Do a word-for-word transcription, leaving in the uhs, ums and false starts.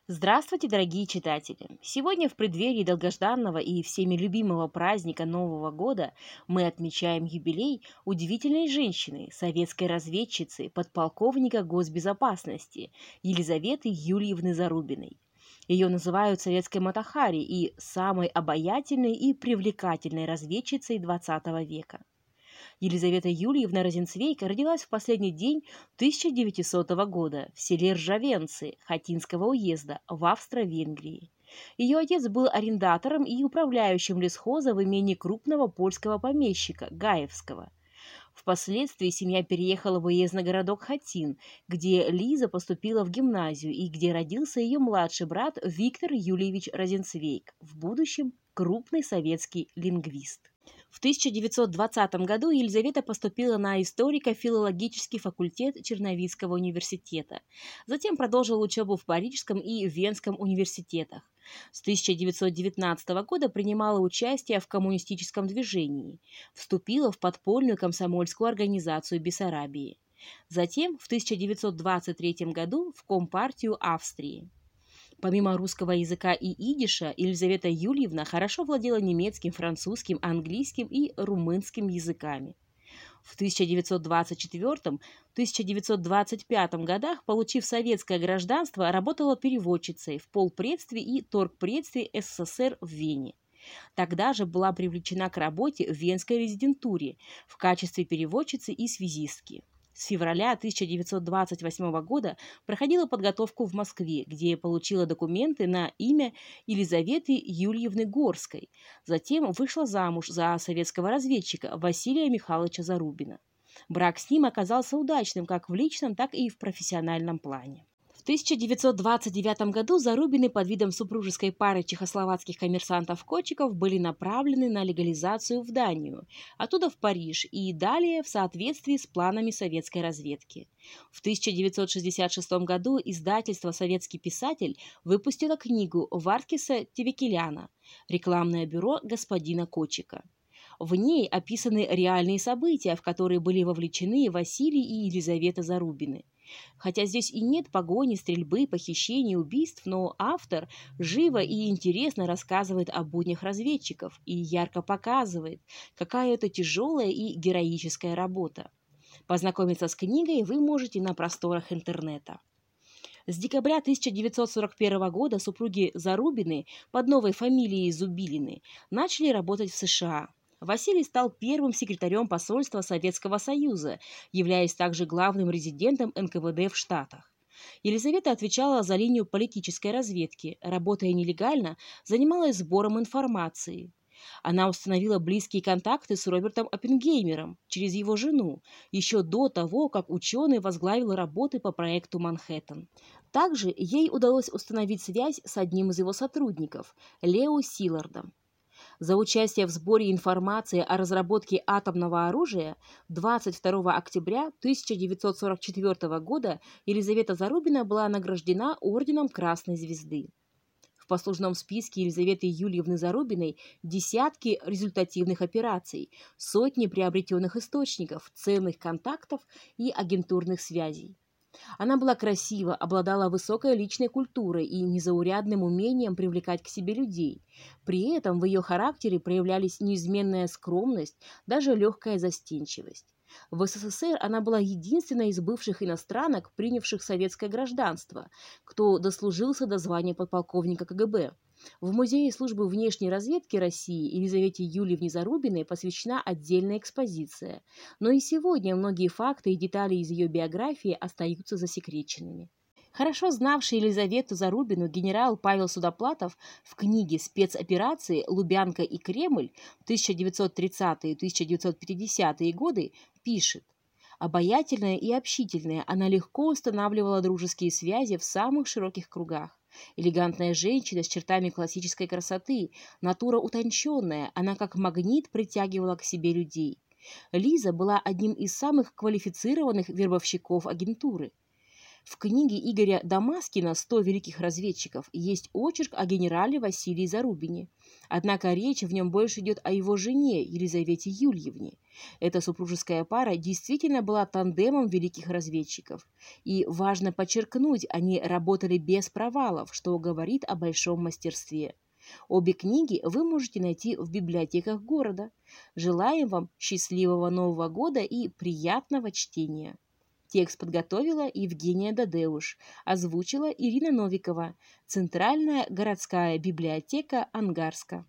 Здравствуйте, дорогие читатели! Сегодня в преддверии долгожданного и всеми любимого праздника Нового года мы отмечаем юбилей удивительной женщины, советской разведчицы, подполковника госбезопасности Елизаветы Юльевны Зарубиной. Ее называют советской Мата Хари и самой обаятельной и привлекательной разведчицей двадцатого века. Елизавета Юльевна Розенцвейк родилась в последний день тысяча девятисотого года в селе Ржавенцы Хотинского уезда в Австро-Венгрии. Ее отец был арендатором и управляющим лесхоза в имении крупного польского помещика Гаевского. Впоследствии семья переехала в уездный городок Хотин, где Лиза поступила в гимназию и где родился ее младший брат Виктор Юльевич Розенцвейк, в будущем крупный советский лингвист. В тысяча девятьсот двадцатом году Елизавета поступила на историко-филологический факультет Черновицкого университета. Затем продолжила учебу в Парижском и Венском университетах. С тысяча девятьсот девятнадцатого года принимала участие в коммунистическом движении. Вступила в подпольную комсомольскую организацию Бессарабии. Затем в тысяча девятьсот двадцать третьем году в Компартию Австрии. Помимо русского языка и идиша, Елизавета Юльевна хорошо владела немецким, французским, английским и румынским языками. В тысяча девятьсот двадцать четвёртом — тысяча девятьсот двадцать пятом годах, получив советское гражданство, работала переводчицей в полпредстве и торгпредстве СССР в Вене. Тогда же была привлечена к работе в Венской резидентуре в качестве переводчицы и связистки. С февраля тысяча девятьсот двадцать восьмого года проходила подготовку в Москве, где получила документы на имя Елизаветы Юльевны Горской. Затем вышла замуж за советского разведчика Василия Михайловича Зарубина. Брак с ним оказался удачным как в личном, так и в профессиональном плане. В тысяча девятьсот двадцать девятом году Зарубины под видом супружеской пары чехословацких коммерсантов-котчиков были направлены на легализацию в Данию, оттуда в Париж и далее в соответствии с планами советской разведки. В тысяча девятьсот шестьдесят шестом году издательство «Советский писатель» выпустило книгу Варткиса Тевекеляна «Рекламное бюро господина Котчика». В ней описаны реальные события, в которые были вовлечены Василий и Елизавета Зарубины. Хотя здесь и нет погони, стрельбы, похищений, убийств, но автор живо и интересно рассказывает о буднях разведчиков и ярко показывает, какая это тяжелая и героическая работа. Познакомиться с книгой вы можете на просторах интернета. С декабря тысяча девятьсот сорок первого года супруги Зарубины под новой фамилией Зубилины начали работать в США. Василий стал первым секретарем посольства Советского Союза, являясь также главным резидентом эн ка вэ дэ в Штатах. Елизавета отвечала за линию политической разведки, работая нелегально, занималась сбором информации. Она установила близкие контакты с Робертом Оппенгеймером через его жену, еще до того, как ученый возглавил работы по проекту «Манхэттен». Также ей удалось установить связь с одним из его сотрудников – Лео Силардом. За участие в сборе информации о разработке атомного оружия двадцать второго октября тысяча девятьсот сорок четвёртого года Елизавета Зарубина была награждена орденом Красной Звезды. В послужном списке Елизаветы Юльевны Зарубиной десятки результативных операций, сотни приобретенных источников, ценных контактов и агентурных связей. Она была красива, обладала высокой личной культурой и незаурядным умением привлекать к себе людей. При этом в ее характере проявлялись неизменная скромность, даже легкая застенчивость. В эс эс эс эр она была единственной из бывших иностранок, принявших советское гражданство, кто дослужился до звания подполковника ка гэ бэ. В Музее службы внешней разведки России Елизавете Юльевне Зарубиной посвящена отдельная экспозиция, но и сегодня многие факты и детали из ее биографии остаются засекреченными. Хорошо знавший Елизавету Зарубину генерал Павел Судоплатов в книге «Спецоперации. Лубянка и Кремль» тысяча девятьсот тридцатые — тысяча девятьсот пятидесятые годы пишет: «Обаятельная и общительная, она легко устанавливала дружеские связи в самых широких кругах. Элегантная женщина с чертами классической красоты, натура утонченная, она как магнит притягивала к себе людей. Лиза была одним из самых квалифицированных вербовщиков агентуры. В книге Игоря Дамаскина «сто великих разведчиков» есть очерк о генерале Василии Зарубине. Однако речь в нем больше идет о его жене Елизавете Юльевне. Эта супружеская пара действительно была тандемом великих разведчиков. И важно подчеркнуть, они работали без провалов, что говорит о большом мастерстве. Обе книги вы можете найти в библиотеках города. Желаем вам счастливого Нового года и приятного чтения. Текст подготовила Евгения Дадеуш, озвучила Ирина Новикова, Центральная городская библиотека Ангарска.